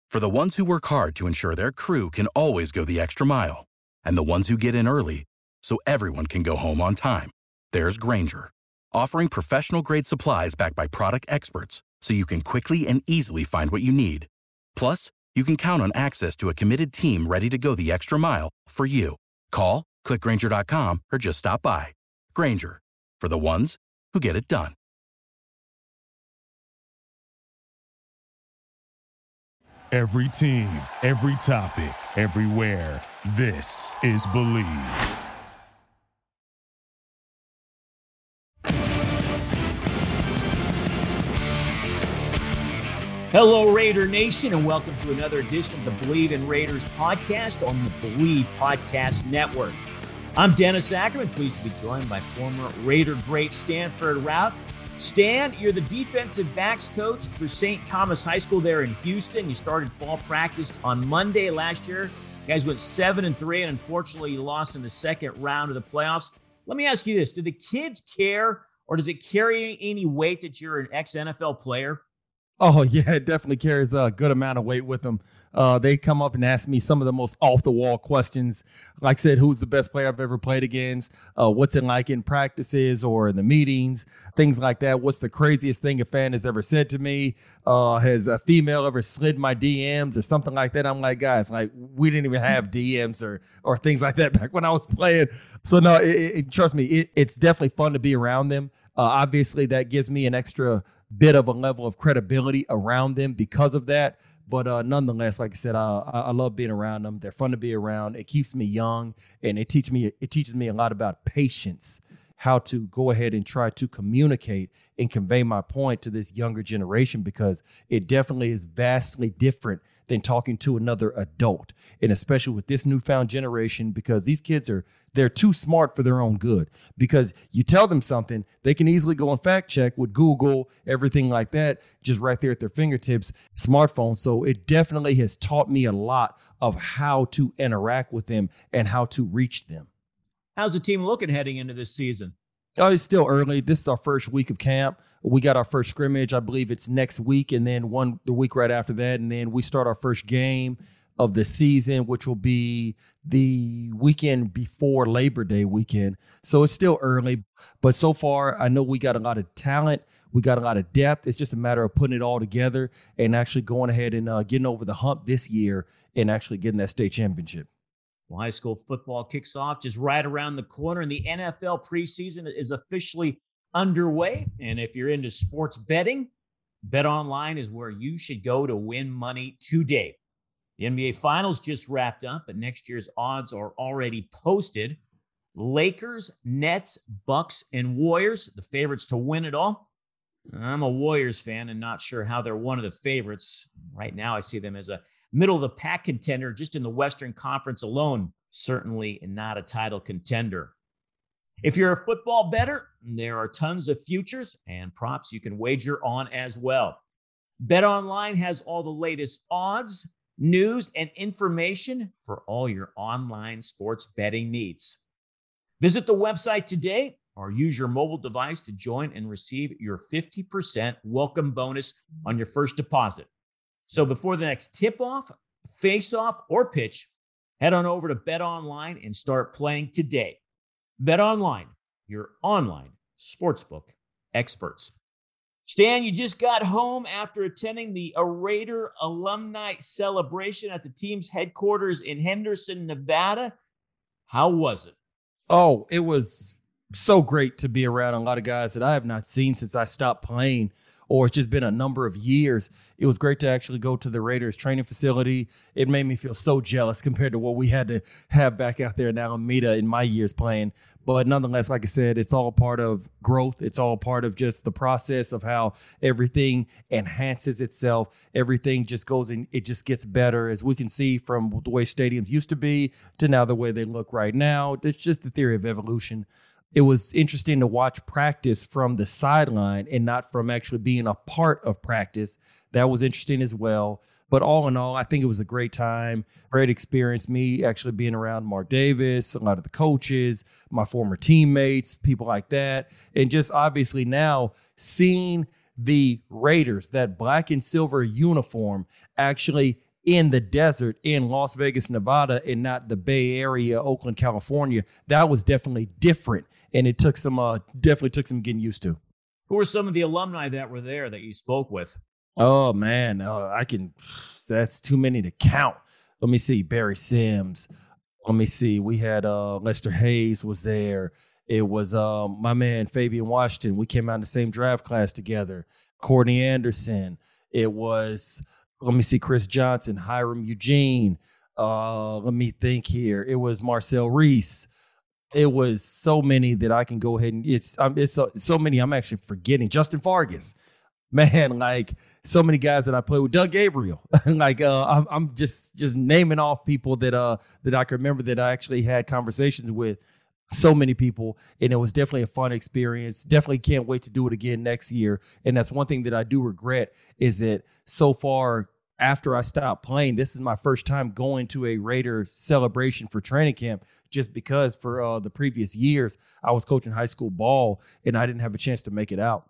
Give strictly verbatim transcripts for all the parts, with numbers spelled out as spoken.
For the ones who work hard to ensure their crew can always go the extra mile, and the ones who get in early so everyone can go home on time, there's Grainger, offering professional-grade supplies backed by product experts so you can quickly and easily find what you need. Plus, you can count on access to a committed team ready to go the extra mile for you. Call, click Grainger dot com, or just stop by. Grainger, for the ones who get it done. Every team, every topic, everywhere. This is Believe. Hello, Raider Nation, and welcome to another edition of the Believe in Raiders podcast on the Believe Podcast Network. I'm Dennis Ackerman, pleased to be joined by former Raider great Stanford Routt. Stan, you're the defensive backs coach for Saint Thomas High School there in Houston. You started fall practice on Monday last year. You guys went seven and three, and unfortunately, you lost in the second round of the playoffs. Let me ask you this: do the kids care, or does it carry any weight that you're an ex-N F L player? Oh, yeah, it definitely carries a good amount of weight with them. Uh, they come up and ask me some of the most off-the-wall questions. Like I said, who's the best player I've ever played against? Uh, what's it like in practices or in the meetings? Things like that. What's the craziest thing a fan has ever said to me? Uh, has a female ever slid my D Ms or something like that? I'm like, guys, like we didn't even have D Ms or or things like that back when I was playing. So, no, it, it, trust me, it, it's definitely fun to be around them. Uh, obviously, that gives me an extra bit of a level of credibility around them because of that. But uh, nonetheless, like I said, I, I love being around them. They're fun to be around. It keeps me young, and it teach me it teaches me a lot about patience, how to go ahead and try to communicate and convey my point to this younger generation, because it definitely is vastly different than talking to another adult, and especially with this newfound generation, because these kids are they're too smart for their own good. Because you tell them something, they can easily go and fact check with Google, everything like that, just right there at their fingertips, smartphones. So it definitely has taught me a lot of how to interact with them and how to reach them. How's the team looking heading into this season? Oh, it's still early. This is our first week of camp. We got our first scrimmage. I believe it's next week, and then one the week right after that. And then we start our first game of the season, which will be the weekend before Labor Day weekend. So it's still early. But so far, I know we got a lot of talent. We got a lot of depth. It's just a matter of putting it all together and actually going ahead and uh, getting over the hump this year and actually getting that state championship. Well, high school football kicks off just right around the corner, and the N F L preseason is officially underway. And if you're into sports betting, BetOnline is where you should go to win money today. The N B A Finals just wrapped up, but next year's odds are already posted. Lakers, Nets, Bucks, and Warriors, the favorites to win it all. I'm a Warriors fan and not sure how they're one of the favorites. Right now, I see them as a middle-of-the-pack contender just in the Western Conference alone, certainly not a title contender. If you're a football bettor, there are tons of futures and props you can wager on as well. BetOnline has all the latest odds, news, and information for all your online sports betting needs. Visit the website today or use your mobile device to join and receive your fifty percent welcome bonus on your first deposit. So before the next tip-off, face-off, or pitch, head on over to BetOnline and start playing today. BetOnline, your online sportsbook experts. Stan, you just got home after attending the Raider alumni celebration at the team's headquarters in Henderson, Nevada. How was it? Oh, it was so great to be around a lot of guys that I have not seen since I stopped playing, or it's just been a number of years. It was great to actually go to the Raiders training facility. It made me feel so jealous compared to what we had to have back out there in Alameda in my years playing. But nonetheless, like I said, it's all part of growth. It's all part of just the process of how everything enhances itself. Everything just goes in, it just gets better, as we can see from the way stadiums used to be to now the way they look right now. It's just the theory of evolution. It was interesting to watch practice from the sideline and not from actually being a part of practice. That was interesting as well. But all in all, I think it was a great time, great experience. Me actually being around Mark Davis, a lot of the coaches, my former teammates, people like that. And just obviously now seeing the Raiders, that black and silver uniform, actually in the desert in Las Vegas, Nevada, and not the Bay Area, Oakland, California. That was definitely different, and it took some uh, definitely took some getting used to. Who were some of the alumni that were there that you spoke with? Oh man, uh, I can. That's too many to count. Let me see. Barry Sims. Let me see. We had uh, Lester Hayes was there. It was uh, my man Fabian Washington. We came out in the same draft class together. Courtney Anderson. It was. Let me see, Chris Johnson, Hiram Eugene. Uh, let me think here. It was Marcel Reese. It was so many that I can go ahead and it's um, it's so, so many I'm actually forgetting. Justin Fargas, man, like so many guys that I played with. Doug Gabriel, like uh, I'm I'm just just naming off people that uh that I can remember that I actually had conversations with. So many people, and it was definitely a fun experience. Definitely can't wait to do it again next year. And that's one thing that I do regret is that so far after I stopped playing, this is my first time going to a Raider celebration for training camp, just because for uh, the previous years I was coaching high school ball and I didn't have a chance to make it out.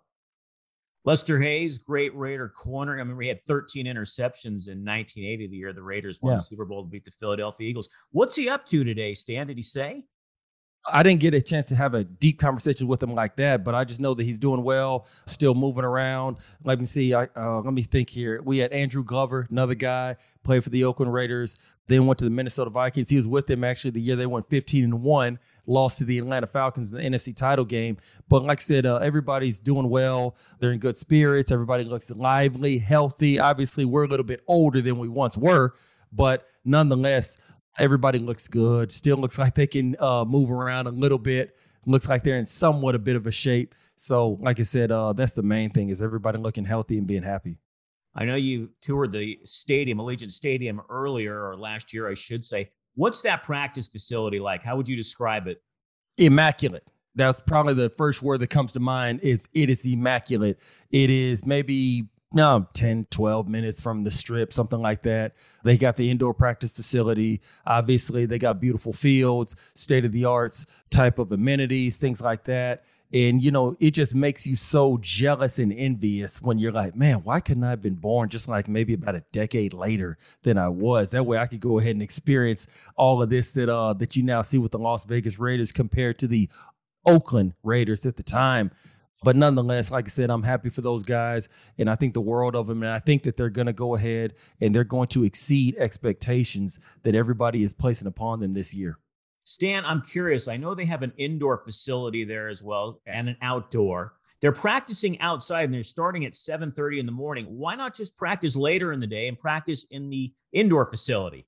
Lester Hayes, great Raider corner. I remember he had thirteen interceptions in nineteen eighty, the year the Raiders won Yeah. the Super Bowl to beat the Philadelphia Eagles. What's he up to today, Stan? Did he say? I didn't get a chance to have a deep conversation with him like that, but I just know that he's doing well, still moving around. Let me see. I, uh, let me think here. We had Andrew Glover, another guy, played for the Oakland Raiders, then went to the Minnesota Vikings. He was with them actually the year they went fifteen and one, lost to the Atlanta Falcons in the N F C title game. But like I said, uh, everybody's doing well. They're in good spirits. Everybody looks lively, healthy. Obviously, we're a little bit older than we once were, but nonetheless, everybody looks good. Still looks like they can uh, move around a little bit. Looks like they're in somewhat a bit of a shape. So, like I said, uh, that's the main thing is everybody looking healthy and being happy. I know you toured the stadium, Allegiant Stadium, earlier or last year, I should say. What's that practice facility like? How would you describe it? Immaculate. That's probably the first word that comes to mind is it is immaculate. It is maybe no, ten, twelve minutes from the strip, something like that. They got the indoor practice facility. Obviously, they got beautiful fields, state-of-the-arts type of amenities, things like that. And, you know, it just makes you so jealous and envious when you're like, man, why couldn't I have been born just like maybe about a decade later than I was? That way I could go ahead and experience all of this that uh, that you now see with the Las Vegas Raiders compared to the Oakland Raiders at the time. But nonetheless, like I said, I'm happy for those guys, and I think the world of them, and I think that they're going to go ahead and they're going to exceed expectations that everybody is placing upon them this year. Stan, I'm curious. I know they have an indoor facility there as well and an outdoor. They're practicing outside, and they're starting at seven thirty in the morning. Why not just practice later in the day and practice in the indoor facility?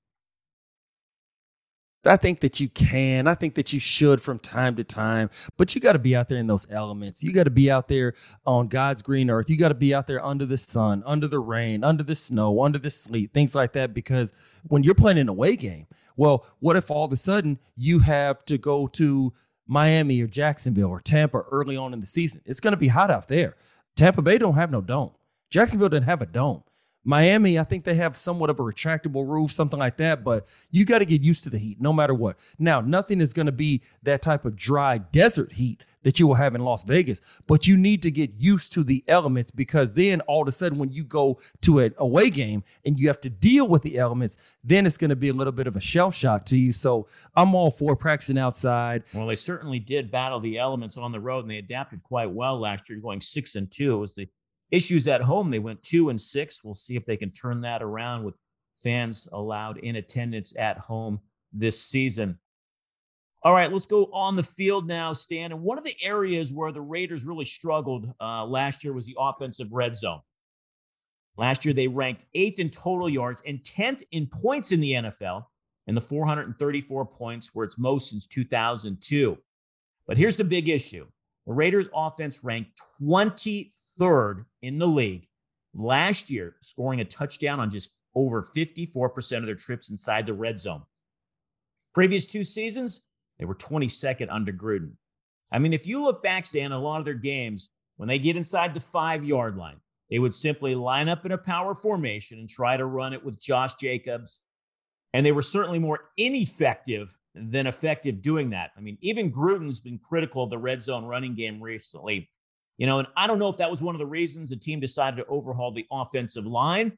I think that you can. I think that you should from time to time, but you got to be out there in those elements. You got to be out there on God's green earth. You got to be out there under the sun, under the rain, under the snow, under the sleet, things like that. Because when you're playing an away game, well, what if all of a sudden you have to go to Miami or Jacksonville or Tampa early on in the season? It's going to be hot out there. Tampa Bay don't have no dome. Jacksonville doesn't have a dome. Miami, I think they have somewhat of a retractable roof, something like that, but you got to get used to the heat no matter what. Now, nothing is going to be that type of dry desert heat that you will have in Las Vegas, but you need to get used to the elements because then all of a sudden when you go to an away game and you have to deal with the elements, then it's going to be a little bit of a shell shock to you. So I'm all for practicing outside. Well, they certainly did battle the elements on the road, and they adapted quite well last year, going six and two. It was the issues at home. They went two and six. We'll see if they can turn that around with fans allowed in attendance at home this season. All right, let's go on the field now, Stan. And one of the areas where the Raiders really struggled uh, last year was the offensive red zone. Last year, they ranked eighth in total yards and tenth in points in the N F L, and the four hundred thirty-four points were its most since two thousand two. But here's the big issue. The Raiders' offense ranked twenty-third in the league last year, scoring a touchdown on just over fifty-four percent of their trips inside the red zone. Previous two seasons, they were twenty-second under Gruden. I mean, if you look back, Stan, a lot of their games, when they get inside the five-yard line, they would simply line up in a power formation and try to run it with Josh Jacobs. And they were certainly more ineffective than effective doing that. I mean, even Gruden's been critical of the red zone running game recently. You know, and I don't know if that was one of the reasons the team decided to overhaul the offensive line,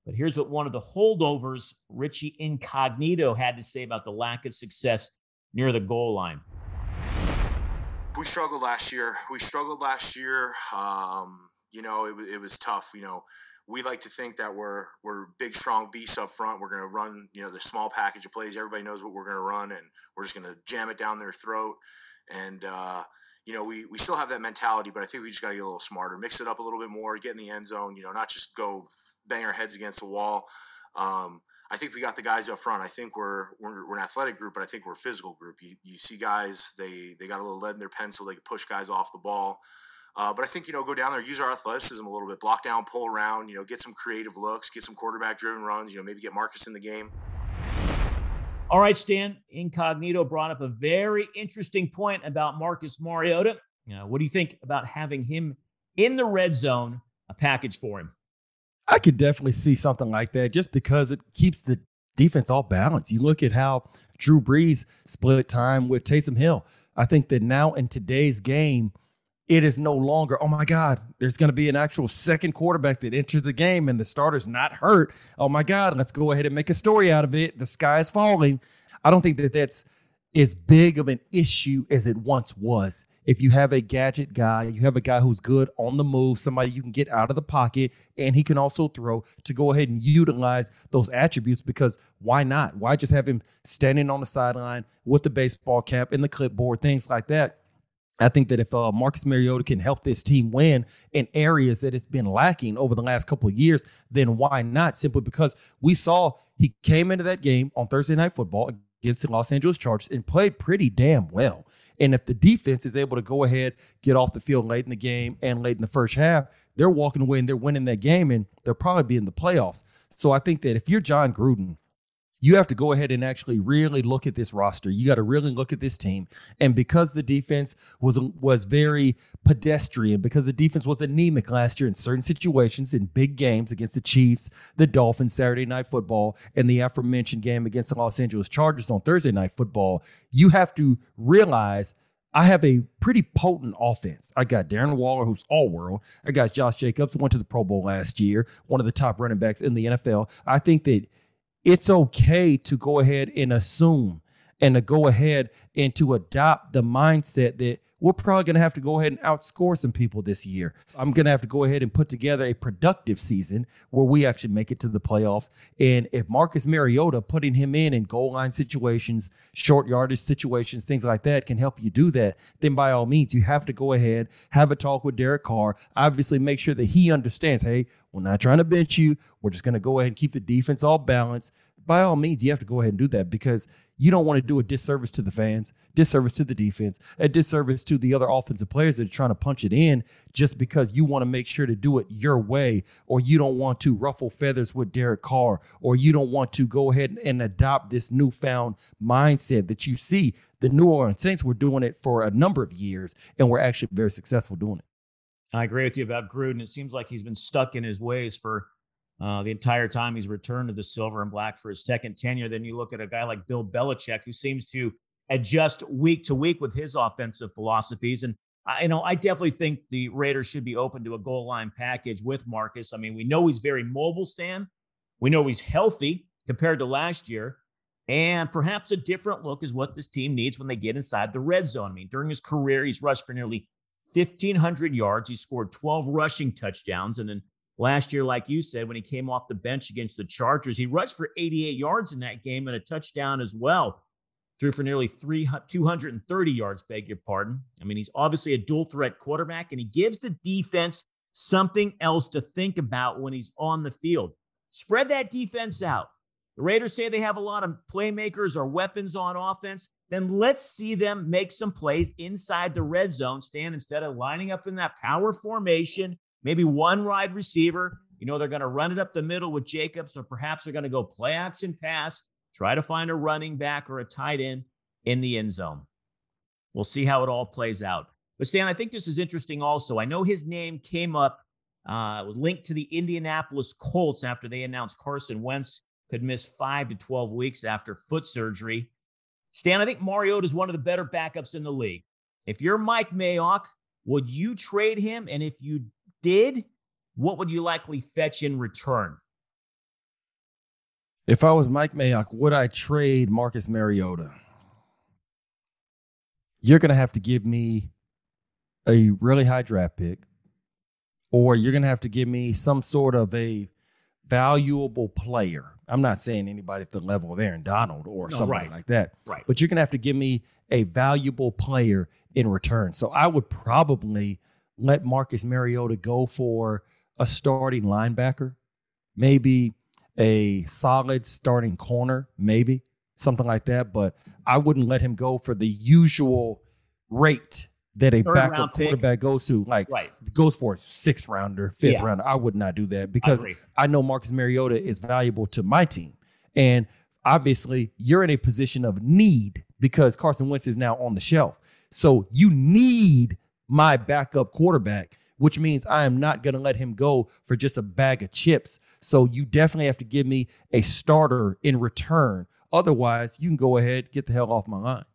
But here's what one of the holdovers, Richie Incognito, had to say about the lack of success near the goal line. We struggled last year. We struggled last year. Um, you know, it, it was tough. You know, we like to think that we're we're big, strong beasts up front. We're going to run, you know, the small package of plays. Everybody knows what we're going to run, and we're just going to jam it down their throat. And, uh, you know, we, we still have that mentality, but I think we just got to get a little smarter, mix it up a little bit more, get in the end zone, you know, not just go bang our heads against the wall. Um, I think we got the guys up front. I think we're, we're we're an athletic group, but I think we're a physical group. You you see guys, they they got a little lead in their pencil. They can push guys off the ball. Uh, but I think, you know, go down there, use our athleticism a little bit, block down, pull around, you know, get some creative looks, get some quarterback-driven runs, you know, maybe get Marcus in the game. All right, Stan, Incognito brought up a very interesting point about Marcus Mariota. You know, what do you think about having him in the red zone, a package for him? I could definitely see something like that just because it keeps the defense off balance. You look at how Drew Brees split time with Taysom Hill. I think that now in today's game, it is no longer, oh, my God, there's going to be an actual second quarterback that enters the game and the starter's not hurt. Oh, my God, let's go ahead and make a story out of it. The sky is falling. I don't think that that's as big of an issue as it once was. If you have a gadget guy, you have a guy who's good on the move, somebody you can get out of the pocket, and he can also throw, to go ahead and utilize those attributes, because why not? Why just have him standing on the sideline with the baseball cap and the clipboard, things like that? I think that if uh, Marcus Mariota can help this team win in areas that it's been lacking over the last couple of years, then why not? Simply because we saw he came into that game on Thursday Night Football against the Los Angeles Chargers and played pretty damn well. And if the defense is able to go ahead, get off the field late in the game and late in the first half, they're walking away and they're winning that game, and they'll probably be in the playoffs. So I think that if you're John Gruden, you have to go ahead and actually really look at this roster. You got to really look at this team. And because the defense was was very pedestrian, because the defense was anemic last year in certain situations, in big games against the Chiefs, the Dolphins, Saturday Night Football, and the aforementioned game against the Los Angeles Chargers on Thursday Night Football, you have to realize I have a pretty potent offense. I got Darren Waller, who's all-world. I got Josh Jacobs, who went to the Pro Bowl last year, one of the top running backs in the N F L. I think that it's okay to go ahead and assume and to go ahead and to adopt the mindset that we're probably going to have to go ahead and outscore some people this year. I'm going to have to go ahead and put together a productive season where we actually make it to the playoffs. And if Marcus Mariota, putting him in in goal line situations, short yardage situations, things like that can help you do that, then by all means, you have to go ahead, have a talk with Derek Carr, obviously make sure that he understands, hey, we're not trying to bench you. We're just going to go ahead and keep the defense all balanced. By all means, you have to go ahead and do that, because you don't want to do a disservice to the fans, disservice to the defense, a disservice to the other offensive players that are trying to punch it in just because you want to make sure to do it your way, or you don't want to ruffle feathers with Derek Carr, or you don't want to go ahead and adopt this newfound mindset that you see. The New Orleans Saints were doing it for a number of years, and we're actually very successful doing it. I agree with you about Gruden. It seems like he's been stuck in his ways for Uh, the entire time he's returned to the silver and black for his second tenure. Then you look at a guy like Bill Belichick, who seems to adjust week to week with his offensive philosophies. And I, you know, I definitely think the Raiders should be open to a goal line package with Marcus. I mean, we know he's very mobile, Stan. We know he's healthy compared to last year. And perhaps a different look is what this team needs when they get inside the red zone. I mean, during his career, he's rushed for nearly fifteen hundred yards. He scored twelve rushing touchdowns. And then last year, like you said, when he came off the bench against the Chargers, he rushed for eighty-eight yards in that game and a touchdown as well. Threw for nearly two hundred thirty yards, beg your pardon. I mean, he's obviously a dual threat quarterback, and he gives the defense something else to think about when he's on the field. Spread that defense out. The Raiders say they have a lot of playmakers or weapons on offense. Then let's see them make some plays inside the red zone, Stan, instead of lining up in that power formation. Maybe one wide receiver. You know, they're going to run it up the middle with Jacobs, or perhaps they're going to go play action pass, try to find a running back or a tight end in the end zone. We'll see how it all plays out. But Stan, I think this is interesting also. I know his name came up, uh, was linked to the Indianapolis Colts after they announced Carson Wentz could miss five to twelve weeks after foot surgery. Stan, I think Mariota is one of the better backups in the league. If you're Mike Mayock, would you trade him? And if you did, what would you likely fetch in return? If I was Mike Mayock, would I trade Marcus Mariota? You're going to have to give me a really high draft pick, or you're going to have to give me some sort of a valuable player. I'm not saying anybody at the level of Aaron Donald or no, somebody right. like that. Right. But you're going to have to give me a valuable player in return. So I would probably let Marcus Mariota go for a starting linebacker, maybe a solid starting corner, maybe something like that. But I wouldn't let him go for the usual rate that a Third backup quarterback goes to, like right. goes for a sixth rounder, fifth yeah. rounder. I would not do that because I, I know Marcus Mariota is valuable to my team. And obviously you're in a position of need because Carson Wentz is now on the shelf. So you need my backup quarterback, which means I am not going to let him go for just a bag of chips. So you definitely have to give me a starter in return. Otherwise, you can go ahead, get the hell off my line.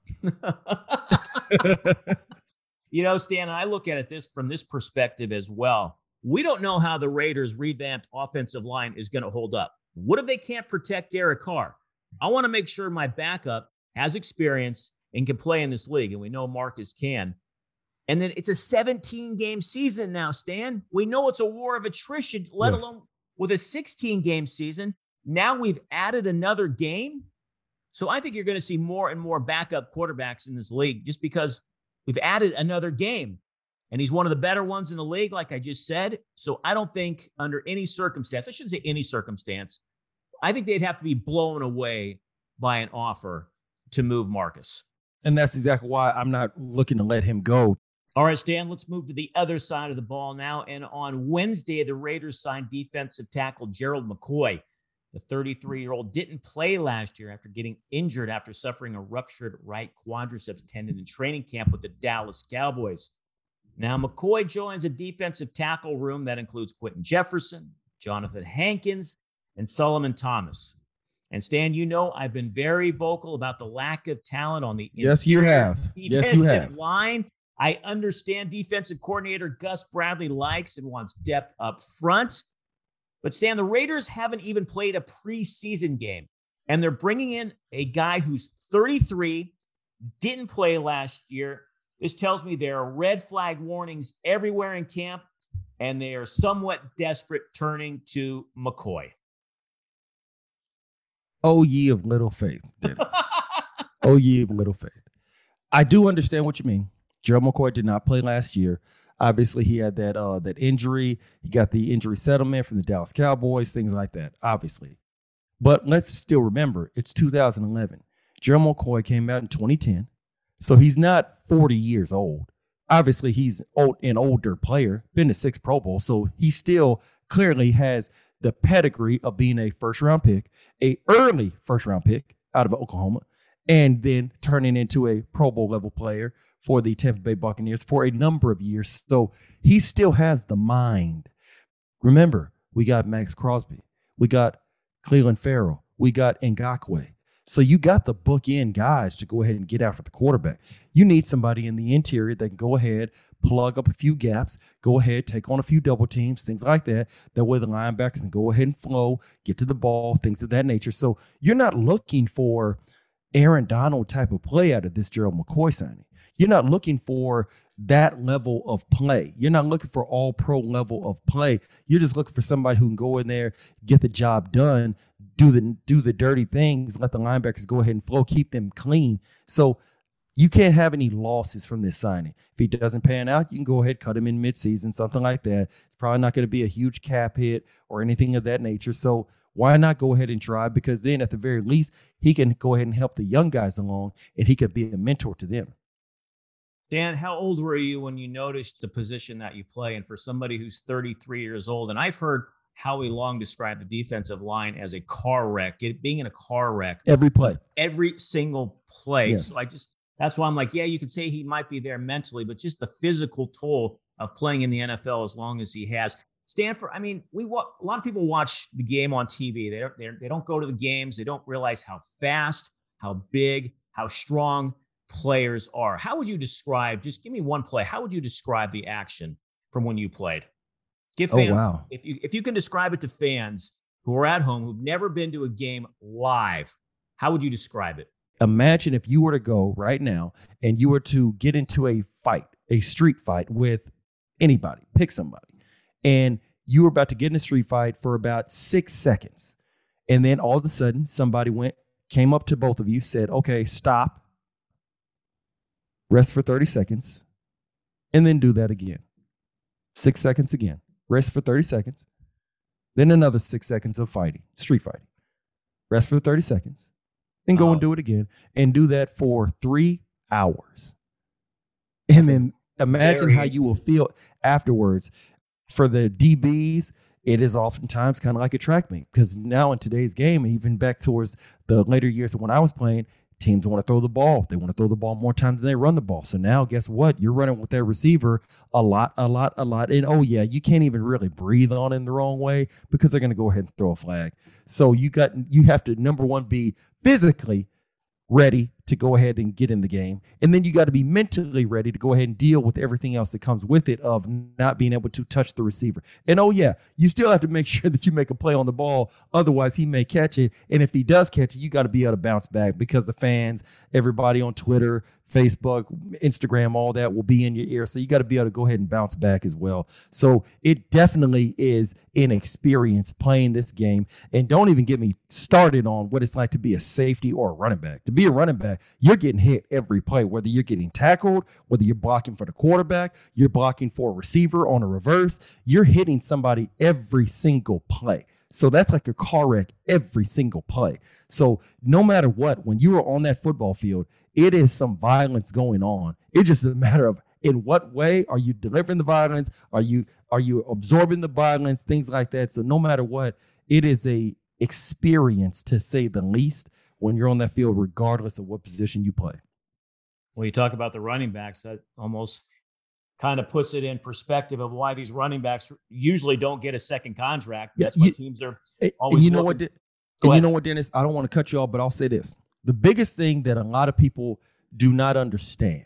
You know, Stan, I look at it this from this perspective as well. We don't know how the Raiders' revamped offensive line is going to hold up. What if they can't protect Derek Carr? I want to make sure my backup has experience and can play in this league, and we know Marcus can. And then it's a seventeen-game season now, Stan. We know it's a war of attrition, let yes. alone with a sixteen-game season. Now we've added another game. So I think you're going to see more and more backup quarterbacks in this league just because we've added another game. And he's one of the better ones in the league, like I just said. So I don't think under any circumstance, I shouldn't say any circumstance, I think they'd have to be blown away by an offer to move Marcus. And that's exactly why I'm not looking to let him go. All right, Stan, let's move to the other side of the ball now. And on Wednesday, the Raiders signed defensive tackle Gerald McCoy. The thirty-three-year-old didn't play last year after getting injured after suffering a ruptured right quadriceps tendon in training camp with the Dallas Cowboys. Now, McCoy joins a defensive tackle room that includes Quentin Jefferson, Jonathan Hankins, and Solomon Thomas. And Stan, you know I've been very vocal about the lack of talent on the yes, you have. Yes, you have. line. I understand defensive coordinator Gus Bradley likes and wants depth up front. But Stan, the Raiders haven't even played a preseason game. And they're bringing in a guy who's thirty-three, didn't play last year. This tells me there are red flag warnings everywhere in camp, and they are somewhat desperate turning to McCoy. Oh, ye of little faith. Oh, ye of little faith. I do understand what you mean. Gerald McCoy did not play last year. Obviously, he had that uh, that injury. He got the injury settlement from the Dallas Cowboys, things like that, obviously. But let's still remember, it's two thousand eleven. Gerald McCoy came out in twenty ten, so he's not forty years old. Obviously, he's old, an older player, been to six Pro Bowls, so he still clearly has the pedigree of being a first-round pick, a early first-round pick out of Oklahoma, and then turning into a Pro Bowl level player for the Tampa Bay Buccaneers for a number of years. So he still has the mind. Remember, we got Max Crosby. We got Cleveland Farrell. We got Ngakoue. So you got the bookend guys to go ahead and get after the quarterback. You need somebody in the interior that can go ahead, plug up a few gaps, go ahead, take on a few double teams, things like that. That way the linebackers can go ahead and flow, get to the ball, things of that nature. So you're not looking for Aaron Donald type of play out of this Gerald McCoy signing. You're not looking for that level of play. You're not looking for all pro level of play. You're just looking for somebody who can go in there, get the job done, do the do the dirty things, let the linebackers go ahead and flow, keep them clean. So you can't have any losses from this signing. If he doesn't pan out, you can go ahead, cut him in midseason, something like that. It's probably not going to be a huge cap hit or anything of that nature. So why not go ahead and try? Because then at the very least, he can go ahead and help the young guys along, and he could be a mentor to them. Dan, how old were you when you noticed the position that you play? And for somebody who's thirty-three years old, and I've heard Howie Long describe the defensive line as a car wreck, it being in a car wreck. Every play. Every single play. Yes. So I just, that's why I'm like, yeah, you could say he might be there mentally, but just the physical toll of playing in the N F L as long as he has. Stanford, I mean, we wa- a lot of people watch the game on T V. They don't, they they don't go to the games. They don't realize how fast, how big, how strong players are. How would you describe, just give me one play, how would you describe the action from when you played? Give fans, oh, wow. if you if you can describe it to fans, who are at home, who've never been to a game live, how would you describe it? Imagine if you were to go right now and you were to get into a fight, a street fight with anybody, pick somebody, and you were about to get in a street fight for about six seconds. And then all of a sudden, somebody went, came up to both of you, said, okay, stop, rest for thirty seconds, and then do that again. Six seconds again, rest for thirty seconds, then another six seconds of fighting, street fighting, rest for thirty seconds, then go oh. and do it again, and do that for three hours. And then imagine how you will feel afterwards. For the D Bs, it is oftentimes kind of like a track meet, because now in today's game, even back towards the later years of when I was playing, teams want to throw the ball. They want to throw the ball more times than they run the ball. So now guess what? You're running with that receiver a lot, a lot, a lot. And, oh, yeah, you can't even really breathe on it in the wrong way because they're going to go ahead and throw a flag. So you got you have to, number one, be physically ready to go ahead and get in the game. And then you got to be mentally ready to go ahead and deal with everything else that comes with it of not being able to touch the receiver. And, oh, yeah, you still have to make sure that you make a play on the ball. Otherwise, he may catch it. And if he does catch it, you got to be able to bounce back, because the fans, everybody on Twitter, Facebook, Instagram, all that will be in your ear. So you got to be able to go ahead and bounce back as well. So it definitely is an experience playing this game. And don't even get me started on what it's like to be a safety or a running back. To be a running back, you're getting hit every play, whether you're getting tackled, whether you're blocking for the quarterback, you're blocking for a receiver on a reverse, you're hitting somebody every single play. So that's like a car wreck every single play. So no matter what, when you are on that football field, it is some violence going on. It's just a matter of in what way are you delivering the violence? Are you are you absorbing the violence? Things like that. So no matter what, it is a experience, to say the least, when you're on that field, regardless of what position you play. When you talk about the running backs, that almost kind of puts it in perspective of why these running backs usually don't get a second contract. That's yeah, why you, teams are and, always and you know looking. what, and you know what, Dennis? I don't want to cut you off, but I'll say this. The biggest thing that a lot of people do not understand,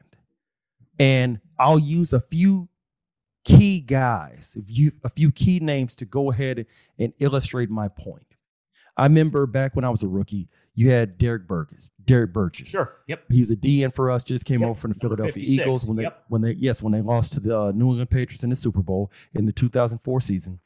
and I'll use a few key guys, a few, a few key names to go ahead and illustrate my point. I remember back when I was a rookie, you had Derek Burgess, Derek Burgess. Sure. Yep. He was a D N for us, just came yep. over from the Number Philadelphia fifty-six. Eagles when they, yep. when they, yes, when they lost to the uh, New England Patriots in the Super Bowl in the two thousand four season.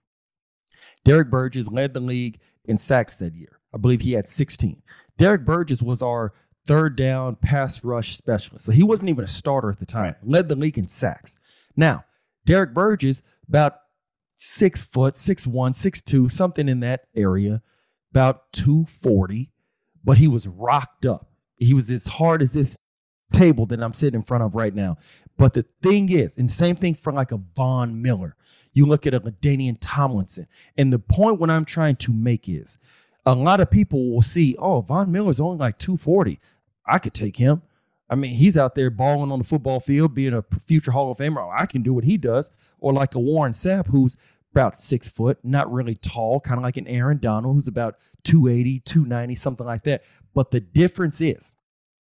Derek Burgess led the league in sacks that year. I believe he had sixteen. Derek Burgess was our third down pass rush specialist. So he wasn't even a starter at the time. Right. Led the league in sacks. Now, Derek Burgess, about six foot, six one, six two, something in that area, about two forty, but he was rocked up. He was as hard as this table that I'm sitting in front of right now. But the thing is, and same thing for like a Von Miller. You look at a LaDainian Tomlinson. And the point what I'm trying to make is, a lot of people will see, oh, Von Miller's only like two forty. I could take him. I mean, he's out there balling on the football field, being a future Hall of Famer. Oh, I can do what he does. Or like a Warren Sapp, who's about six foot, not really tall, kind of like an Aaron Donald, who's about two eighty, two ninety, something like that. But the difference is,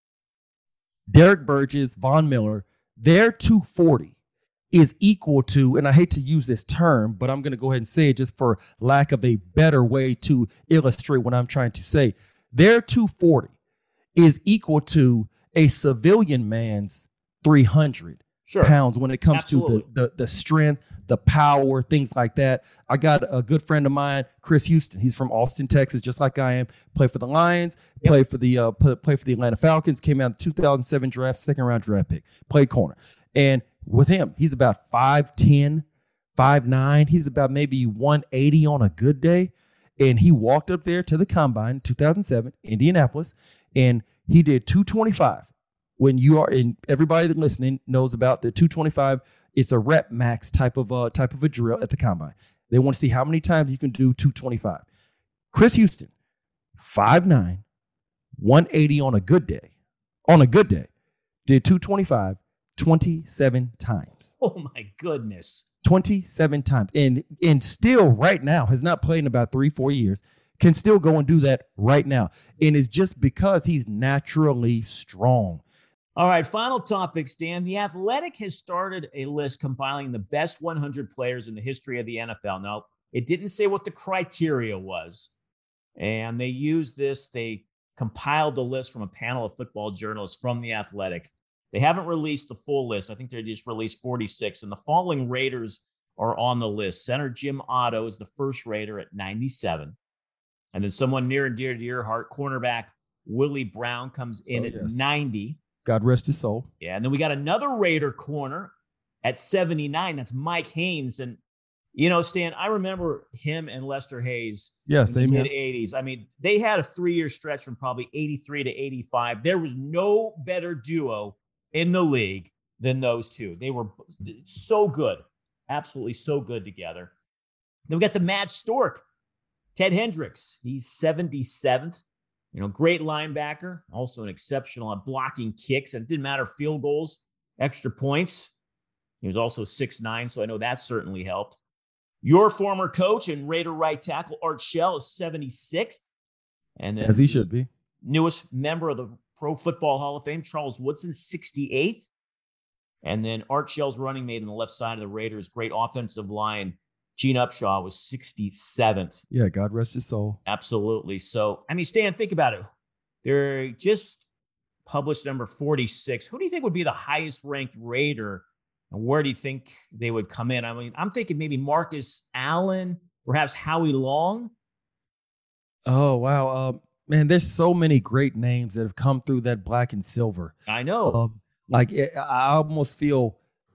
Derek Burgess, Von Miller, their two forty is equal to, and I hate to use this term, but I'm going to go ahead and say it just for lack of a better way to illustrate what I'm trying to say. Their two forty is equal to a civilian man's three hundred sure. pounds when it comes Absolutely. to the, the the strength, the power, things like that. I got a good friend of mine, Chris Houston. He's from Austin, Texas, just like I am. Played for the Lions, yep. played for the uh, play, played for the Atlanta Falcons. Came out in the two thousand seven draft, second round draft pick. Played corner, and with him, he's about five ten, five nine. He's about maybe one eighty on a good day. And he walked up there to the combine in two thousand seven, Indianapolis, and he did two twenty-five. When you are in, everybody that listening knows about the two twenty-five. It's a rep max type of uh, type of a drill at the combine. They want to see how many times you can do two twenty-five. Chris Houston, five nine, one eighty on a good day. On a good day, did two twenty-five twenty-seven times. Oh my goodness. twenty-seven times. And and still right now, has not played in about three, four years, can still go and do that right now. And it's just because he's naturally strong. All right, final topic, Stan. The Athletic has started a list compiling the best one hundred players in the history of the N F L. Now, it didn't say what the criteria was, And they used this, they compiled the list from a panel of football journalists from The Athletic. They haven't released the full list. I think they just released forty-six. And the following Raiders are on the list. Center Jim Otto is the first Raider at ninety-seven. And then someone near and dear to your heart, cornerback Willie Brown comes in Oh, at yes. ninety. God rest his soul. Yeah, and then we got another Raider corner at seventy-nine. That's Mike Haynes. And, you know, Stan, I remember him and Lester Hayes Yeah, in the same here. mid-eighties. I mean, they had a three-year stretch from probably eighty-three to eighty-five. There was no better duo in the league than those two. They were so good, absolutely so good together. Then we got the Mad Stork, Ted Hendricks. He's seventy-seventh. You know, great linebacker, also an exceptional at blocking kicks. And it didn't matter field goals, extra points. He was also six nine, so I know that certainly helped. Your former coach and Raider right tackle Art Shell is seventy-sixth. And then As he should be. newest member of the Pro Football Hall of Fame, Charles Woodson, sixty-eighth. And then Art Shell's running mate on the left side of the Raiders, great offensive line, Gene Upshaw, was sixty-seventh. Yeah, God rest his soul. Absolutely. So, I mean, Stan, think about it. They're just published number forty-six. Who do you think would be the highest ranked Raider? And where do you think they would come in? I mean, I'm thinking maybe Marcus Allen, perhaps Howie Long. Oh, wow. Uh, man, there's so many great names that have come through that black and silver. I know. Um, like, it, I almost feel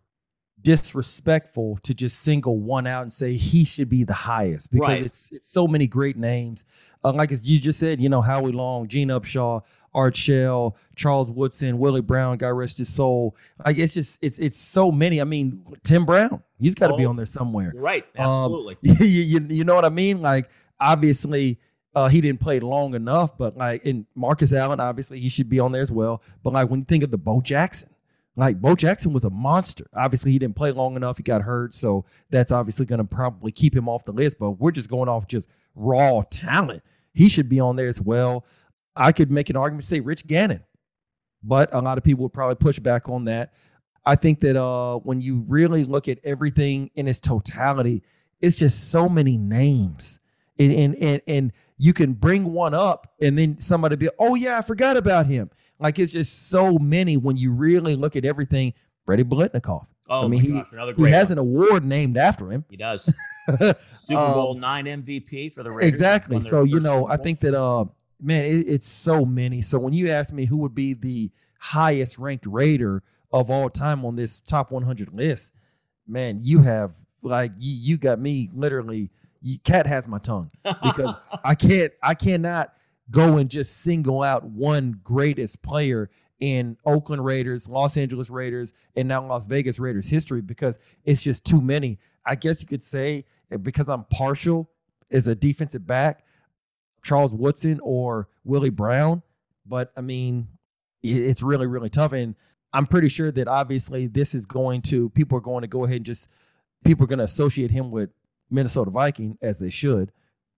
disrespectful to just single one out and say he should be the highest because Right. it's, it's so many great names. Uh, like as you just said, you know, Howie Long, Gene Upshaw, Art Shell, Charles Woodson, Willie Brown, God rest his soul. Like it's just it's it's so many. I mean, Tim Brown, he's got to be Oh, on there somewhere. You're right. Um, Absolutely. you, you you know what I mean? Like obviously. Uh, he didn't play long enough, but like in Marcus Allen, obviously he should be on there as well. But like when you think of the Bo Jackson, like Bo Jackson was a monster. Obviously he didn't play long enough. He got hurt. So that's obviously going to probably keep him off the list. But we're just going off just raw talent. He should be on there as well. I could make an argument to say Rich Gannon, but a lot of people would probably push back on that. I think that uh, when you really look at everything in its totality, it's just so many names. And, and and and you can bring one up and then somebody be, oh, yeah, I forgot about him. Like, it's just so many when you really look at everything. Freddie Biletnikoff. Oh, I mean, my he, gosh, another he great has one. an award named after him. He does. Super Bowl Um, nine M V P for the Raiders. Exactly. Won their So, you first know, Super I Bowl. think that, uh, man, it, it's so many. So when you ask me who would be the highest ranked Raider of all time on this top one hundred list, man, you have, like, you, you got me literally, you, cat has my tongue because I can't, I cannot go and just single out one greatest player in Oakland Raiders, Los Angeles Raiders, and now Las Vegas Raiders history because it's just too many. I guess you could say because I'm partial as a defensive back, Charles Woodson or Willie Brown. But I mean, it, it's really, really tough. And I'm pretty sure that obviously this is going to, people are going to go ahead and just, people are going to associate him with Minnesota Viking as they should.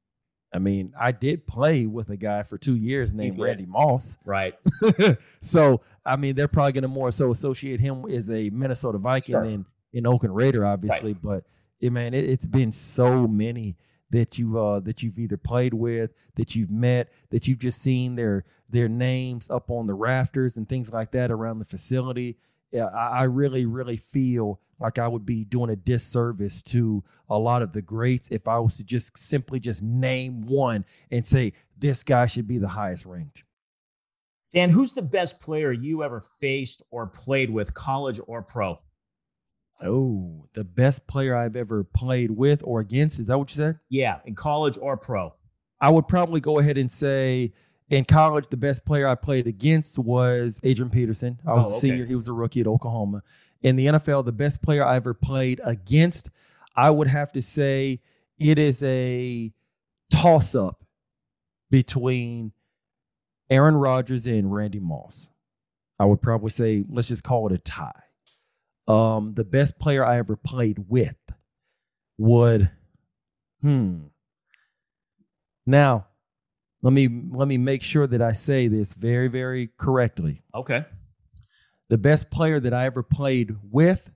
I mean, I did play with a guy for two years named did. Randy Moss. Right. So, I mean, they're probably going to more so associate him as a Minnesota Viking Sure. than an Oakland Raider, obviously. But, yeah, man, it, it's been so many that you uh, that you've either played with, that you've met, that you've just seen their their names up on the rafters and things like that around the facility. Yeah, I, I really, really feel like I would be doing a disservice to a lot of the greats if I was to just simply just name one and say this guy should be the highest ranked. Dan, who's the best player you ever faced or played with, college or pro? Oh, the best player I've ever played with or against. Is that what you said? Yeah, in college or pro. I would probably go ahead and say in college, the best player I played against was Adrian Peterson. I was Oh, a okay. senior. He was a rookie at Oklahoma. In the N F L, the best player I ever played against, I would have to say it is a toss-up between Aaron Rodgers and Randy Moss. I would probably say, let's just call it a tie. Um, the best player I ever played with would, hmm. Now, let me let me make sure that I say this very, very correctly. Okay. The best player that I ever played with,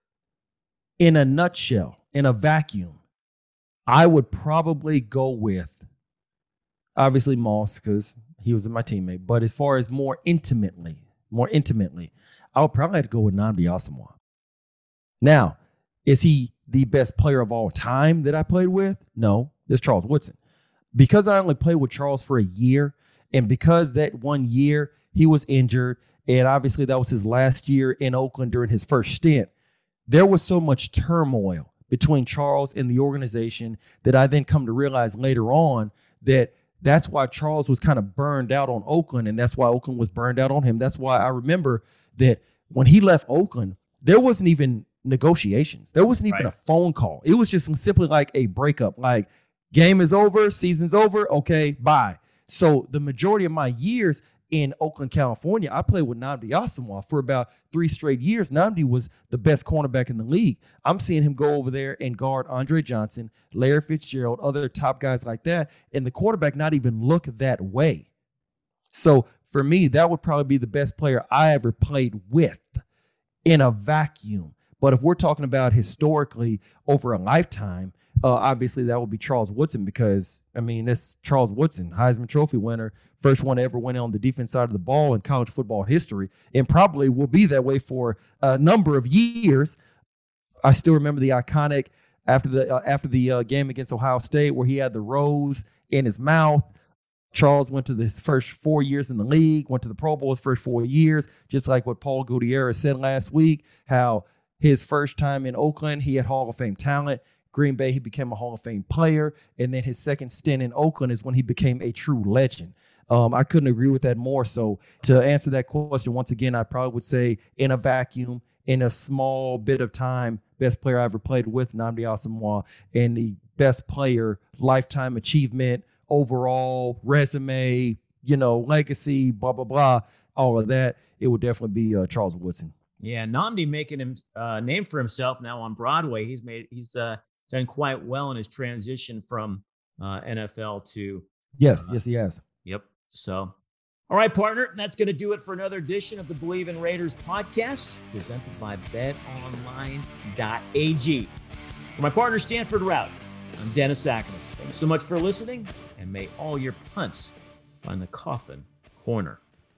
in a nutshell, in a vacuum, I would probably go with Obviously Moss, because he was my teammate. But as far as more intimately, more intimately, I would probably have to go with Nnamdi Asomugha. Now, is he the best player of all time that I played with? No, it's Charles Woodson. Because I only played with Charles for a year, and because that one year he was injured, and obviously that was his last year in Oakland during his first stint, there was so much turmoil between Charles and the organization that I then come to realize later on that that's why Charles was kind of burned out on Oakland, and that's why Oakland was burned out on him. That's why I remember that when he left Oakland, there wasn't even negotiations. There wasn't even right. a phone call. It was just simply like a breakup, like game is over, season's over, okay, bye. So the majority of my years in Oakland, California, I played with Nnamdi Asomugha for about three straight years. Nnamdi was the best cornerback in the league. I'm seeing him go over there and guard Andre Johnson, Larry Fitzgerald, other top guys like that, and the quarterback not even look that way. So for me, that would probably be the best player I ever played with in a vacuum. But if we're talking about historically over a lifetime, Uh, obviously, that would be Charles Woodson because, I mean, it's Charles Woodson, Heisman Trophy winner, first one to ever win on the defense side of the ball in college football history, and probably will be that way for a number of years. I still remember the iconic after the uh, after the uh, game against Ohio State where he had the rose in his mouth. Charles went to his first four years in the league, went to the Pro Bowl his first four years, just like what Paul Gutierrez said last week, how his first time in Oakland, he had Hall of Fame talent. Green Bay, he became a Hall of Fame player. And then his second stint in Oakland is when he became a true legend. Um, I couldn't agree with that more. So to answer that question, once again, I probably would say in a vacuum, in a small bit of time, best player I ever played with, Nnamdi Asomugha, and the best player, lifetime achievement, overall resume, you know, legacy, blah, blah, blah, all of that, it would definitely be uh, Charles Woodson. Yeah, Nnamdi making him uh, name for himself now on Broadway. He's made, he's, uh, done quite well in his transition from uh, N F L to yes, uh, yes, he has. Yep. So, all right, partner, that's going to do it for another edition of the Believe in Raiders podcast, presented by bet online dot a g. For my partner Stanford Routt, I'm Dennis Ackerman. Thanks so much for listening, and may all your punts find the coffin corner.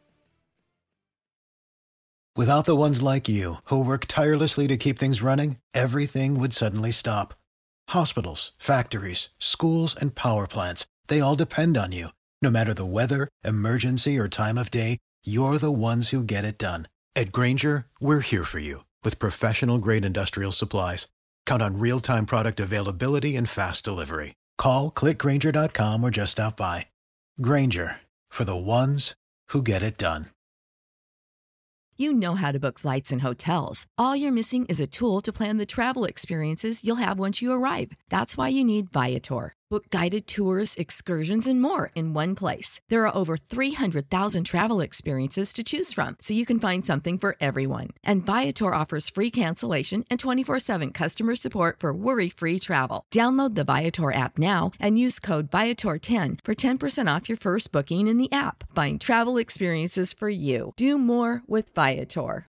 Without the ones like you who work tirelessly to keep things running, everything would suddenly stop. Hospitals, factories, schools, and power plants, they all depend on you. No matter the weather, emergency, or time of day, you're the ones who get it done. At Grainger, we're here for you with professional-grade industrial supplies. Count on real-time product availability and fast delivery. Call, click Grainger dot com, or just stop by. Grainger, for the ones who get it done. You know how to book flights and hotels. All you're missing is a tool to plan the travel experiences you'll have once you arrive. That's why you need Viator. Book guided tours, excursions, and more in one place. There are over three hundred thousand travel experiences to choose from, so you can find something for everyone. And Viator offers free cancellation and twenty-four seven customer support for worry-free travel. Download the Viator app now and use code Viator ten for ten percent off your first booking in the app. Find travel experiences for you. Do more with Viator.